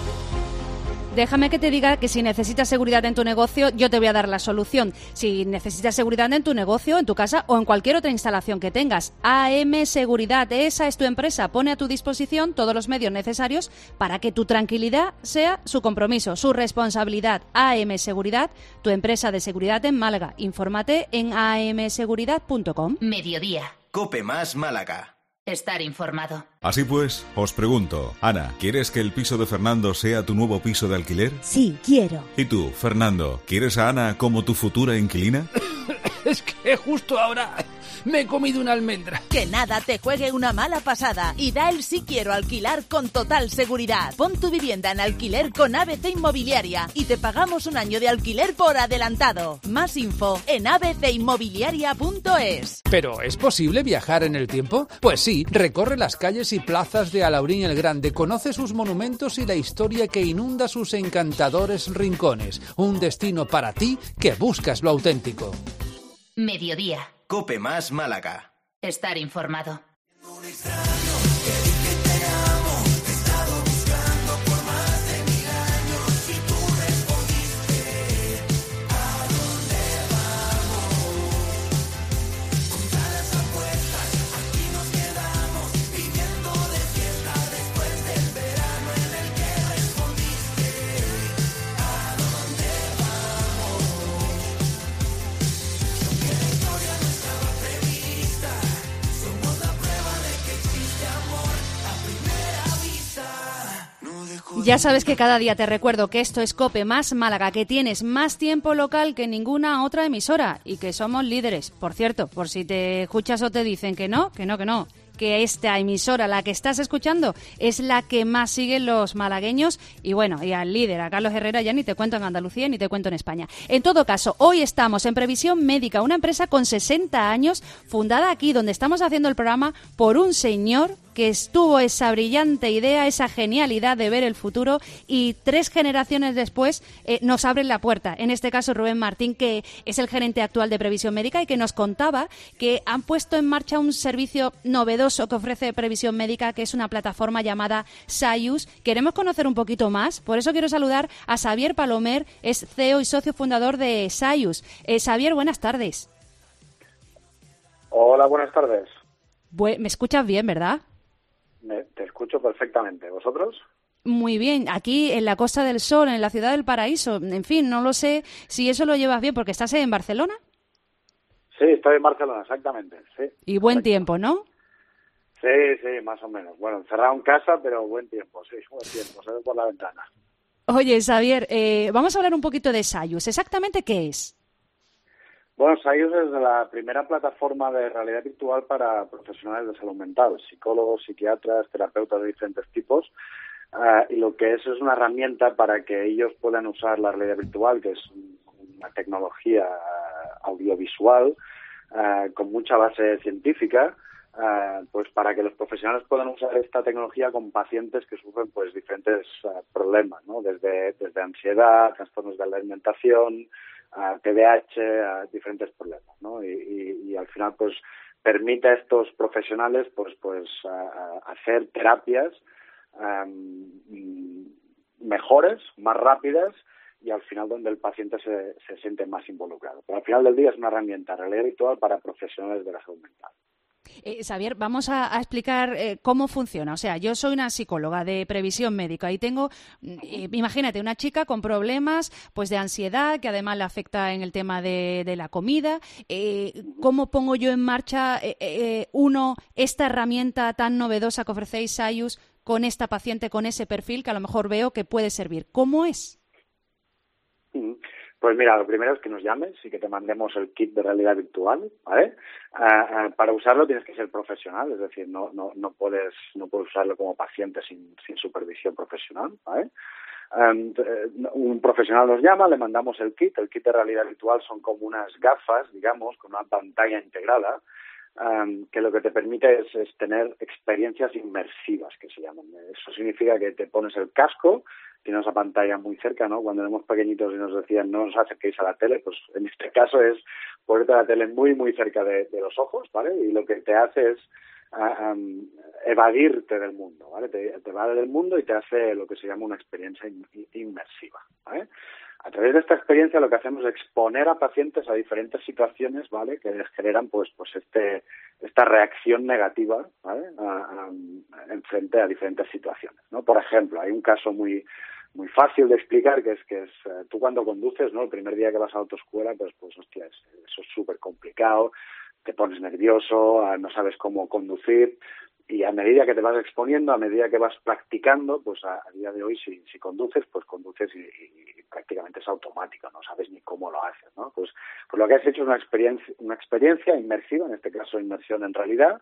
Déjame que te diga que si necesitas seguridad en tu negocio, yo te voy a dar la solución. Si necesitas seguridad en tu negocio, en tu casa o en cualquier otra instalación que tengas, A M Seguridad, esa es tu empresa. Pone a tu disposición todos los medios necesarios para que tu tranquilidad sea su compromiso, su responsabilidad. A M Seguridad, tu empresa de seguridad en Málaga. Infórmate en a m seguridad punto com. Mediodía. COPE más Málaga. Estar informado. Así pues, os pregunto, Ana, ¿quieres que el piso de Fernando sea tu nuevo piso de alquiler? Sí, quiero. ¿Y tú, Fernando, quieres a Ana como tu futura inquilina? Es que justo ahora me he comido una almendra. Que nada te juegue una mala pasada y da el sí quiero alquilar con total seguridad. Pon tu vivienda en alquiler con A B C Inmobiliaria y te pagamos un año de alquiler por adelantado. Más info en a b c inmobiliaria punto es. ¿Pero es posible viajar en el tiempo? Pues sí, recorre las calles y plazas de Alaurín el Grande, conoce sus monumentos y la historia que inunda sus encantadores rincones. Un destino para ti que buscas lo auténtico. Mediodía. COPE más Málaga. Estar informado. Ya sabes que cada día te recuerdo que esto es COPE más Málaga, que tienes más tiempo local que ninguna otra emisora y que somos líderes. Por cierto, por si te escuchas o te dicen que no, que no, que no, que esta emisora, la que estás escuchando, es la que más siguen los malagueños y bueno, y al líder, a Carlos Herrera, ya ni te cuento en Andalucía ni te cuento en España. En todo caso, hoy estamos en Previsión Médica, una empresa con sesenta años, fundada aquí donde estamos haciendo el programa por un señor que estuvo esa brillante idea, esa genialidad de ver el futuro y tres generaciones después eh, nos abren la puerta. En este caso Rubén Martín, que es el gerente actual de Previsión Médica y que nos contaba que han puesto en marcha un servicio novedoso que ofrece Previsión Médica, que es una plataforma llamada Sayus. Queremos conocer un poquito más, por eso quiero saludar a Xavier Palomer, es C E O y socio fundador de Sayus. Eh, Xavier, buenas tardes. Hola, buenas tardes. Bu- ¿Me escuchas bien, verdad? Me, te escucho perfectamente. ¿Vosotros? Muy bien. Aquí en la Costa del Sol, en la Ciudad del Paraíso. En fin, no lo sé si eso lo llevas bien, porque estás en Barcelona. Sí, estoy en Barcelona, exactamente. Sí. Y buen Perfecto. tiempo, ¿no? Sí, sí, más o menos. Bueno, encerrado en casa, pero buen tiempo, sí, buen tiempo. Se ve por la ventana. Oye, Xavier, eh, vamos a hablar un poquito de Sayus. ¿Exactamente qué es? Bueno, Sayus es la primera plataforma de realidad virtual para profesionales de salud mental, psicólogos, psiquiatras, terapeutas de diferentes tipos, uh, y lo que es es una herramienta para que ellos puedan usar la realidad virtual, que es una tecnología uh, audiovisual uh, con mucha base científica, uh, pues para que los profesionales puedan usar esta tecnología con pacientes que sufren pues diferentes uh, problemas, ¿no? Desde, desde ansiedad, trastornos de la alimentación, a T D A H, a diferentes problemas, ¿no? Y, y, y al final, pues, permite a estos profesionales, pues, pues, a, a hacer terapias um, mejores, más rápidas y al final donde el paciente se, se siente más involucrado. Pero al final del día es una herramienta realidad virtual para profesionales de la salud mental. Eh, Xavier, vamos a, a explicar eh, cómo funciona. O sea, yo soy una psicóloga de previsión médica y tengo, eh, imagínate, una chica con problemas pues de ansiedad, que además le afecta en el tema de, de la comida. Eh, ¿Cómo pongo yo en marcha, eh, eh, uno, esta herramienta tan novedosa que ofrecéis, Sayus, con esta paciente, con ese perfil que a lo mejor veo que puede servir? ¿Cómo es? Pues mira, lo primero es que nos llames y que te mandemos el kit de realidad virtual, ¿vale? Uh, uh, para usarlo tienes que ser profesional, es decir, no no no puedes no puedes usarlo como paciente sin sin supervisión profesional, ¿vale? Um, un profesional nos llama, le mandamos el kit. El kit de realidad virtual son como unas gafas, digamos, con una pantalla integrada, um, que lo que te permite es, es tener experiencias inmersivas, que se llaman. Eso significa que te pones el casco, tienes esa pantalla muy cerca, ¿no? Cuando éramos pequeñitos y nos decían no os acerquéis a la tele, pues en este caso es ponerte la tele muy, muy cerca de, de los ojos, ¿vale? Y lo que te hace es uh, um, evadirte del mundo, ¿vale? Te, te evade del mundo y te hace lo que se llama una experiencia in, inmersiva, ¿vale? A través de esta experiencia lo que hacemos es exponer a pacientes a diferentes situaciones, ¿vale? Que les generan pues pues este esta reacción negativa, ¿vale? A, a, en frente a diferentes situaciones, ¿no? Por ejemplo, hay un caso muy muy fácil de explicar, que es que es uh, tú cuando conduces, ¿no? El primer día que vas a la autoescuela, pues, pues hostia, es, eso es súper complicado, te pones nervioso, uh, no sabes cómo conducir, y a medida que te vas exponiendo, a medida que vas practicando, pues a, a día de hoy, si, si conduces, pues conduces y, y, y prácticamente es automático, no sabes ni cómo lo haces, ¿no? Pues, pues lo que has hecho es una experiencia, una experiencia inmersiva, en este caso inmersión en realidad,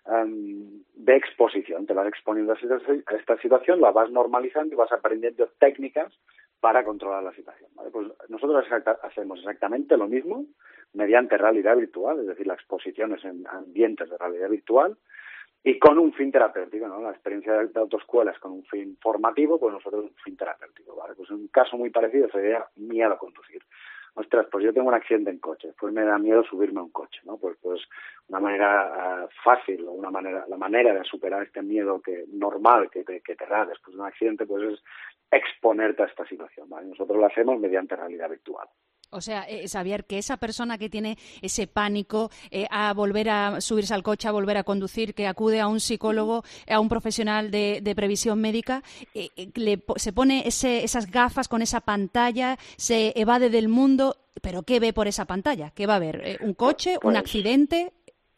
Um, de exposición. Te vas exponiendo a esta situación, la vas normalizando y vas aprendiendo técnicas para controlar la situación, ¿vale? Pues nosotros exacta, hacemos exactamente lo mismo mediante realidad virtual, es decir, la exposición es en ambientes de realidad virtual y con un fin terapéutico, ¿no? La experiencia de, de autoescuela es con un fin formativo, pues nosotros un fin terapéutico, ¿vale? Pues un caso muy parecido sería miedo a conducir. Ostras, pues yo tengo un accidente en coche, pues me da miedo subirme a un coche, ¿no? Pues pues una manera uh, fácil o una manera la manera de superar este miedo que normal que te, que te da después de un accidente, pues es exponerte a esta situación, ¿vale? Nosotros lo hacemos mediante realidad virtual. O sea, eh, Xavier, que esa persona que tiene ese pánico eh, a volver a subirse al coche, a volver a conducir, que acude a un psicólogo, a un profesional de, de previsión médica, eh, eh, le, se pone ese, esas gafas con esa pantalla, se evade del mundo, pero ¿qué ve por esa pantalla? ¿Qué va a ver? Eh, ¿Un coche? Pues, ¿Un accidente?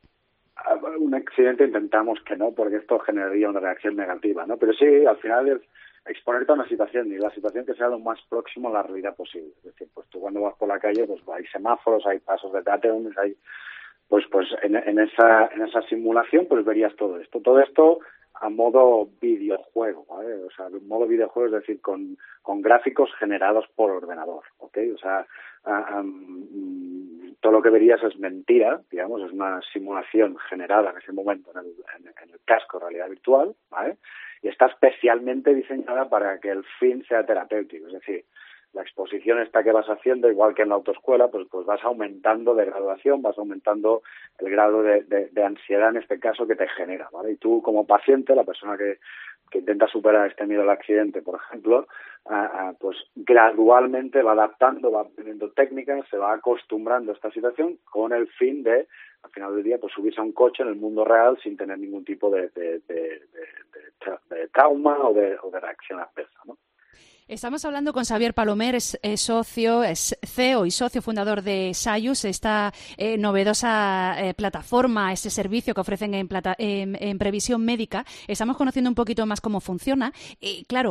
Un accidente intentamos que no, porque esto generaría una reacción negativa, ¿no? Pero sí, al final es exponerte a una situación y la situación que sea lo más próximo a la realidad posible. Es decir, pues tú cuando vas por la calle, pues hay semáforos, hay pasos de peatones, hay pues pues en, en esa en esa simulación pues verías todo esto. Todo esto a modo videojuego, ¿vale? O sea, en modo videojuego, es decir, con, con gráficos generados por ordenador, ¿ok? O sea, uh, um, todo lo que verías es mentira, digamos, es una simulación generada en ese momento en el, en, en el casco de realidad virtual, ¿vale? Y está especialmente diseñada para que el fin sea terapéutico, es decir, la exposición esta que vas haciendo, igual que en la autoescuela, pues pues vas aumentando de graduación, vas aumentando el grado de, de, de ansiedad en este caso que te genera, ¿vale? Y tú como paciente, la persona que, que intenta superar este miedo al accidente, por ejemplo, uh, uh, pues gradualmente va adaptando, va aprendiendo técnicas, se va acostumbrando a esta situación con el fin de, al final del día, pues subirse a un coche en el mundo real sin tener ningún tipo de, de, de, de, de, tra- de trauma o de, o de reacción adversa, ¿no? Estamos hablando con Xavier Palomer, es, es socio, es C E O y socio fundador de Sayus, esta eh, novedosa eh, plataforma, este servicio que ofrecen en, plata, en, en previsión médica. Estamos conociendo un poquito más cómo funciona. Eh, claro,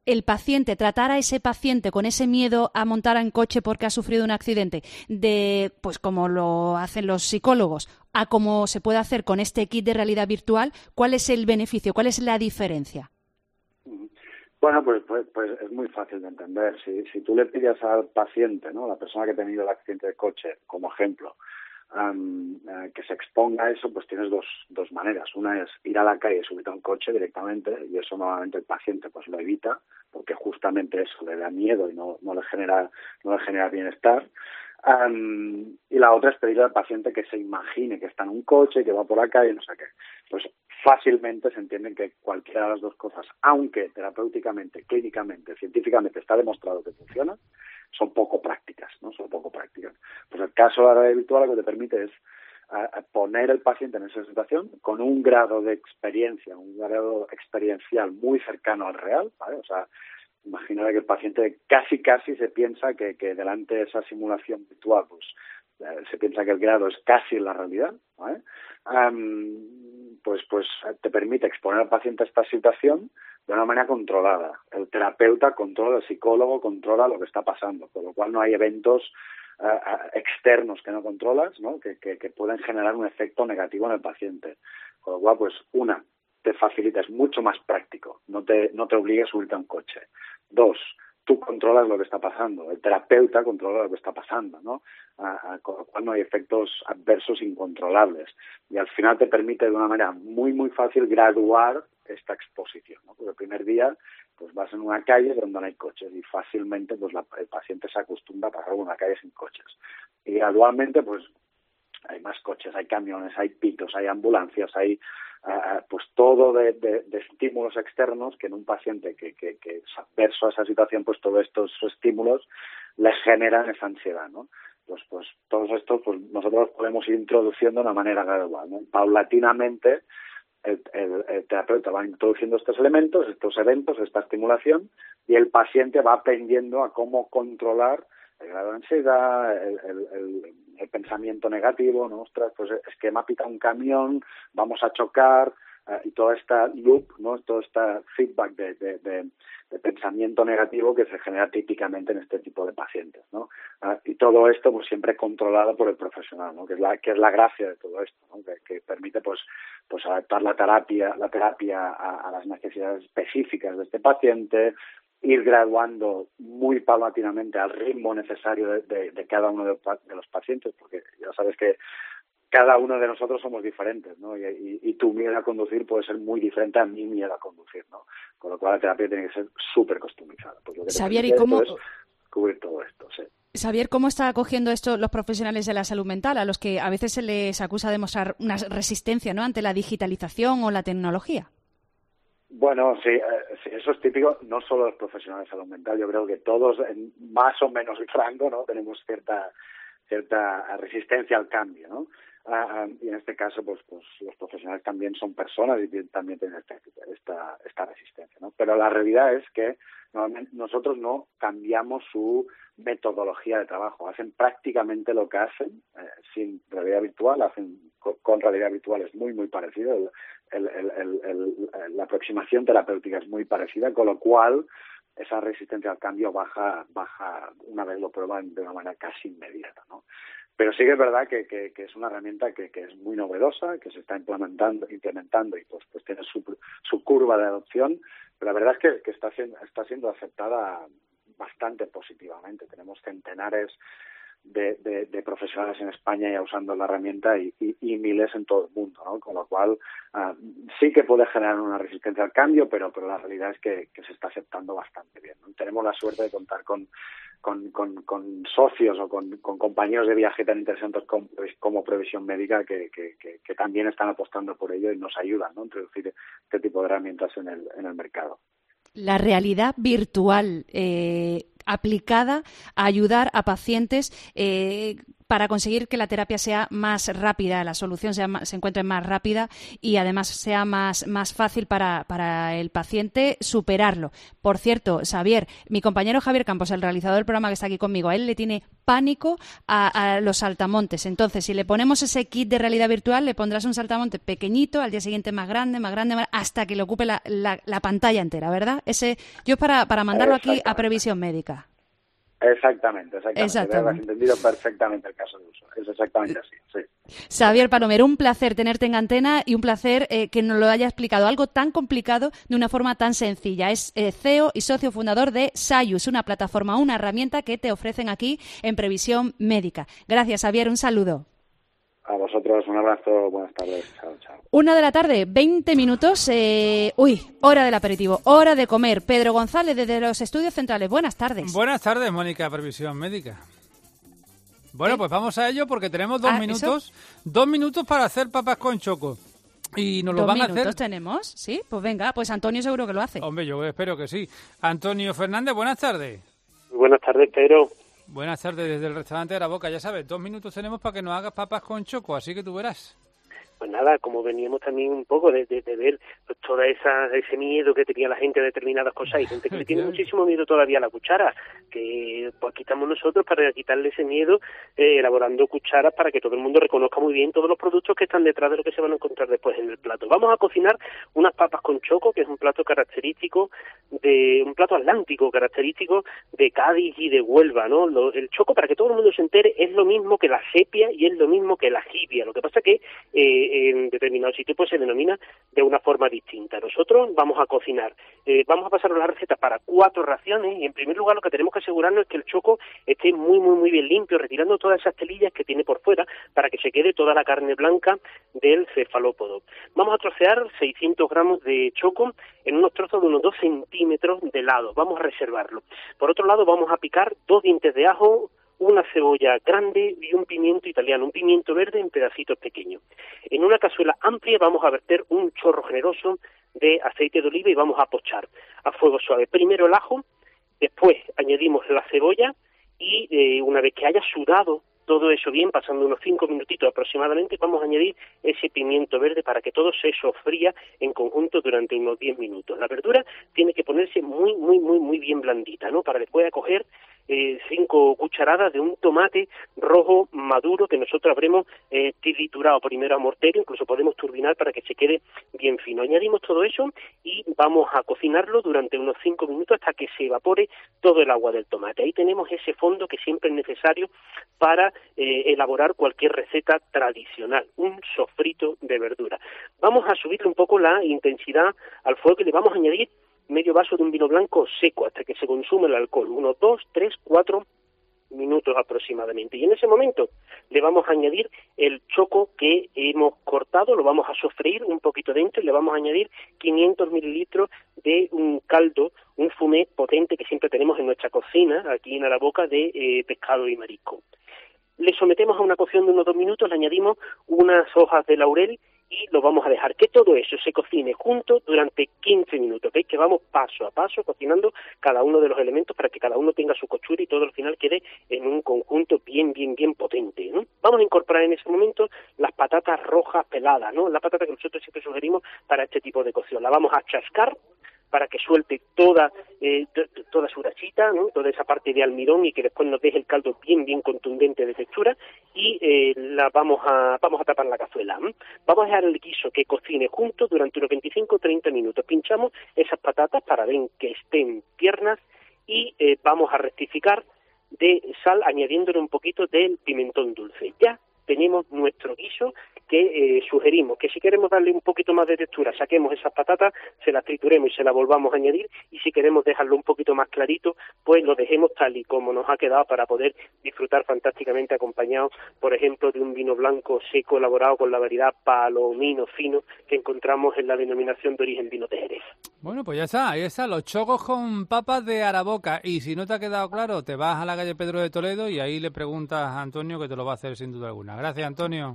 el paciente, tratar a ese paciente con ese miedo a montar en coche porque ha sufrido un accidente, de pues como lo hacen los psicólogos, a como se puede hacer con este kit de realidad virtual, ¿cuál es el beneficio? ¿Cuál es la diferencia? Bueno, pues, pues, pues es muy fácil de entender. Si, si tú le pides al paciente, ¿no?, la persona que ha tenido el accidente de coche, como ejemplo, um, uh, que se exponga a eso, pues tienes dos, dos maneras. Una es ir a la calle y subirte a un coche directamente, y eso normalmente el paciente pues lo evita, porque justamente eso le da miedo y no, no le genera, no le genera bienestar. Um, y la otra es pedirle al paciente que se imagine que está en un coche, que va por la calle, no sé qué. Pues fácilmente se entiende que cualquiera de las dos cosas, aunque terapéuticamente, clínicamente, científicamente está demostrado que funciona, son poco prácticas, ¿no? Son poco prácticas. Pues el caso de la realidad virtual lo que te permite es uh, poner al paciente en esa situación con un grado de experiencia, un grado experiencial muy cercano al real, ¿vale? O sea, imagina que el paciente casi casi se piensa que, que delante de esa simulación virtual, pues eh, se piensa que el grado es casi la realidad, ¿vale? Um, pues, pues te permite exponer al paciente a esta situación de una manera controlada. El terapeuta controla, el psicólogo controla lo que está pasando, con lo cual no hay eventos uh, externos que no controlas, ¿no? Que, que, que pueden generar un efecto negativo en el paciente. Con lo cual, pues una, te facilita, es mucho más práctico, no te, no te obliga a subirte a un coche. Dos, tú controlas lo que está pasando, el terapeuta controla lo que está pasando, ¿no? A, a, con lo cual no hay efectos adversos incontrolables. Y al final te permite de una manera muy, muy fácil graduar esta exposición, ¿no? Porque el primer día pues vas en una calle donde no hay coches y fácilmente pues la, el paciente se acostumbra a pasar por una calle sin coches. Y gradualmente pues hay más coches, hay camiones, hay pitos, hay ambulancias, hay uh, pues todo de, de, de estímulos externos que en un paciente que, que, que es adverso a esa situación, pues todos estos estímulos le generan esa ansiedad, ¿no? Pues, pues todos estos pues nosotros podemos ir introduciendo de una manera gradual, ¿no? Paulatinamente el, el, el terapeuta va introduciendo estos elementos, estos eventos, esta estimulación, y el paciente va aprendiendo a cómo controlar el grado de ansiedad, el, el, el, el pensamiento negativo, ¿no? Ostras, pues es que me ha pitado un camión, vamos a chocar, uh, y toda esta loop, ¿no? Todo este feedback de, de, de, de pensamiento negativo que se genera típicamente en este tipo de pacientes, ¿no? Uh, y todo esto pues siempre controlado por el profesional, ¿no? Que es la, que es la gracia de todo esto, ¿no? Que, que permite pues, pues adaptar la terapia, la terapia a, a las necesidades específicas de este paciente, ir graduando muy paulatinamente al ritmo necesario de, de, de cada uno de, de los pacientes, porque ya sabes que cada uno de nosotros somos diferentes, ¿no? Y, y, y tu miedo a conducir puede ser muy diferente a mi miedo a conducir, ¿no? Con lo cual la terapia tiene que ser súper customizada. Pues lo que Xavier, ¿y cómo es cubrir todo esto? Sí. Xavier, ¿cómo está acogiendo esto los profesionales de la salud mental, a los que a veces se les acusa de mostrar una resistencia, ¿no?, ante la digitalización o la tecnología? Bueno, sí, eh, sí, eso es típico, no solo los profesionales de salud mental, yo creo que todos en más o menos rango, ¿no?, tenemos cierta cierta resistencia al cambio, ¿no? Uh, y en este caso, pues, pues los profesionales también son personas y también tienen esta, esta, esta resistencia, ¿no? Pero la realidad es que normalmente nosotros no cambiamos su metodología de trabajo. Hacen prácticamente lo que hacen eh, sin realidad virtual, hacen con, con realidad virtual es muy, muy parecido. El, el, el, el, el, la aproximación terapéutica es muy parecida, con lo cual esa resistencia al cambio baja, baja una vez lo prueban de una manera casi inmediata, ¿no? Pero sí que es verdad que, que, que es una herramienta que, que es muy novedosa, que se está implementando, implementando y pues, pues tiene su, su curva de adopción, pero la verdad es que, que está, siendo, está siendo aceptada bastante positivamente. Tenemos centenares de, de, de profesionales en España ya usando la herramienta y, y, y miles en todo el mundo, ¿no? Con lo cual uh, sí que puede generar una resistencia al cambio, pero, pero la realidad es que, que se está aceptando bastante bien, ¿no? Tenemos la suerte de contar con Con, con, con socios o con, con compañeros de viaje tan interesantes como, como Previsión Médica que, que, que, que también están apostando por ello y nos ayudan, ¿no?, a introducir este tipo de herramientas en el, en el mercado. La realidad virtual eh, aplicada a ayudar a pacientes, eh, para conseguir que la terapia sea más rápida, la solución sea más, se encuentre más rápida y además sea más, más fácil para, para el paciente superarlo. Por cierto, Xavier, mi compañero Javier Campos, el realizador del programa que está aquí conmigo, a él le tiene pánico a, a los saltamontes. Entonces, si le ponemos ese kit de realidad virtual, le pondrás un saltamonte pequeñito, al día siguiente más grande, más grande, más, hasta que le ocupe la, la, la pantalla entera, ¿verdad? Ese, yo para, para mandarlo aquí a Previsión Médica. Exactamente, exactamente. exactamente. Has entendido perfectamente el caso de uso. Es exactamente así, sí. Xavier Palomer, un placer tenerte en antena y un placer eh, que nos lo haya explicado algo tan complicado de una forma tan sencilla. Es eh, C E O y socio fundador de Sayus, una plataforma, una herramienta que te ofrecen aquí en Previsión Médica. Gracias, Xavier, un saludo. A vosotros un abrazo, buenas tardes, chao, chao. Una de la tarde, veinte minutos. Eh, uy, hora del aperitivo, hora de comer. Pedro González, desde los estudios centrales. Buenas tardes. Buenas tardes, Mónica, Previsión Médica. Bueno, ¿Eh? pues vamos a ello porque tenemos dos ah, minutos. ¿Eso? Dos minutos para hacer papas con choco. Y nos lo ¿Dos van a minutos hacer. tenemos? Sí, pues venga, pues Antonio seguro que lo hace. Hombre, yo espero que sí. Antonio Fernández, buenas tardes. Buenas tardes, Pedro. Buenas tardes desde el restaurante de la Boca. Ya sabes, dos minutos tenemos para que nos hagas papas con choco, así que tú verás. Pues nada, como veníamos también un poco de, de, de ver pues, toda esa ese miedo que tenía la gente a determinadas cosas. Hay gente que le tiene muchísimo miedo todavía a la cuchara, que pues aquí estamos nosotros para quitarle ese miedo, eh, elaborando cucharas para que todo el mundo reconozca muy bien todos los productos que están detrás de lo que se van a encontrar después en el plato. Vamos a cocinar unas papas con choco, que es un plato característico, de un plato atlántico característico de Cádiz y de Huelva, ¿no? Lo, el choco, para que todo el mundo se entere, es lo mismo que la sepia y es lo mismo que la jibia. Lo que pasa que eh, en determinados sitios pues se denomina de una forma distinta. Nosotros vamos a cocinar, eh, vamos a pasar la receta para cuatro raciones y en primer lugar lo que tenemos que asegurarnos es que el choco esté muy muy muy bien limpio, retirando todas esas telillas que tiene por fuera para que se quede toda la carne blanca del cefalópodo. Vamos a trocear seiscientos gramos de choco en unos trozos de unos dos centímetros de lado, vamos a reservarlo. Por otro lado vamos a picar dos dientes de ajo, una cebolla grande y un pimiento italiano, un pimiento verde en pedacitos pequeños. En una cazuela amplia vamos a verter un chorro generoso de aceite de oliva y vamos a pochar a fuego suave. Primero el ajo, después añadimos la cebolla y eh, una vez que haya sudado todo eso bien, pasando unos cinco minutitos aproximadamente, vamos a añadir ese pimiento verde para que todo se sofría en conjunto durante unos diez minutos. La verdura tiene que ponerse muy, muy, muy, muy bien blandita, ¿no? Para después acoger eh, cinco cucharadas de un tomate rojo maduro que nosotros habremos eh, triturado primero a mortero, incluso podemos turbinar para que se quede bien fino. Añadimos todo eso y vamos a cocinarlo durante unos cinco minutos hasta que se evapore todo el agua del tomate. Ahí tenemos ese fondo que siempre es necesario para eh, elaborar cualquier receta tradicional, un sofrito de verdura. Vamos a subirle un poco la intensidad al fuego y le vamos a añadir medio vaso de un vino blanco seco hasta que se consume el alcohol, unos dos, tres, cuatro minutos aproximadamente. Y en ese momento le vamos a añadir el choco que hemos cortado, lo vamos a sofreír un poquito dentro y le vamos a añadir quinientos mililitros de un caldo, un fumé potente que siempre tenemos en nuestra cocina, aquí en Araboca, de eh, pescado y marisco. Le sometemos a una cocción de unos dos minutos, le añadimos unas hojas de laurel y lo vamos a dejar que todo eso se cocine junto durante quince minutos. ¿Veis que vamos paso a paso cocinando cada uno de los elementos para que cada uno tenga su cochura y todo al final quede en un conjunto bien, bien, bien potente, ¿no? Vamos a incorporar en ese momento las patatas rojas peladas, ¿no? La patata que nosotros siempre sugerimos para este tipo de cocción. La vamos a chascar para que suelte toda eh, t- toda su grasita, ¿no? Toda esa parte de almidón y que después nos deje el caldo bien bien contundente de textura y eh, la vamos a vamos a tapar la cazuela. ¿eh? Vamos a dejar el guiso que cocine junto durante unos veinticinco a treinta minutos. Pinchamos esas patatas para ver que estén tiernas y eh, vamos a rectificar de sal añadiéndole un poquito del pimentón dulce. Ya tenemos nuestro guiso que eh, sugerimos que si queremos darle un poquito más de textura, saquemos esas patatas, se las trituremos y se las volvamos a añadir, y si queremos dejarlo un poquito más clarito, pues lo dejemos tal y como nos ha quedado para poder disfrutar fantásticamente acompañado, por ejemplo, de un vino blanco seco elaborado con la variedad palomino fino que encontramos en la denominación de origen vino de Jerez. Bueno, pues ya está, ahí está, los chocos con papas de Araboca. Y si no te ha quedado claro, te vas a la calle Pedro de Toledo y ahí le preguntas a Antonio, que te lo va a hacer sin duda alguna. Gracias, Antonio.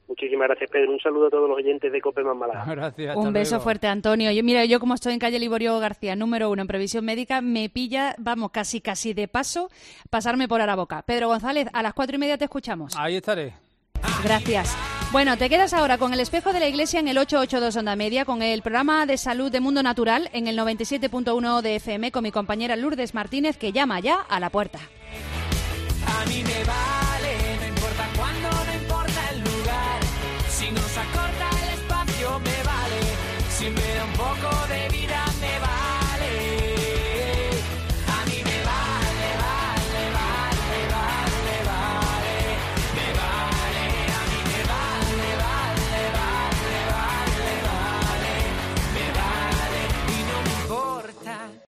Muchísimas gracias, Pedro. Un saludo a todos los oyentes de COPE más Málaga. Gracias. Un beso luego. fuerte, Antonio. Yo, mira, yo como estoy en calle Liborio García, número uno en previsión médica, me pilla, vamos, casi casi de paso, pasarme por Araboca. Pedro González, a las cuatro y media te escuchamos. Ahí estaré. Gracias. Bueno, te quedas ahora con el espejo de la Iglesia en el ochocientos ochenta y dos Onda Media, con el programa de salud de Mundo Natural en el noventa y siete punto uno de F M, con mi compañera Lourdes Martínez, que llama ya a la puerta. A mí me vale, no importa cuándo, no importa el lugar. Si nos acorta el espacio me vale, si me da un poco de vida me vale.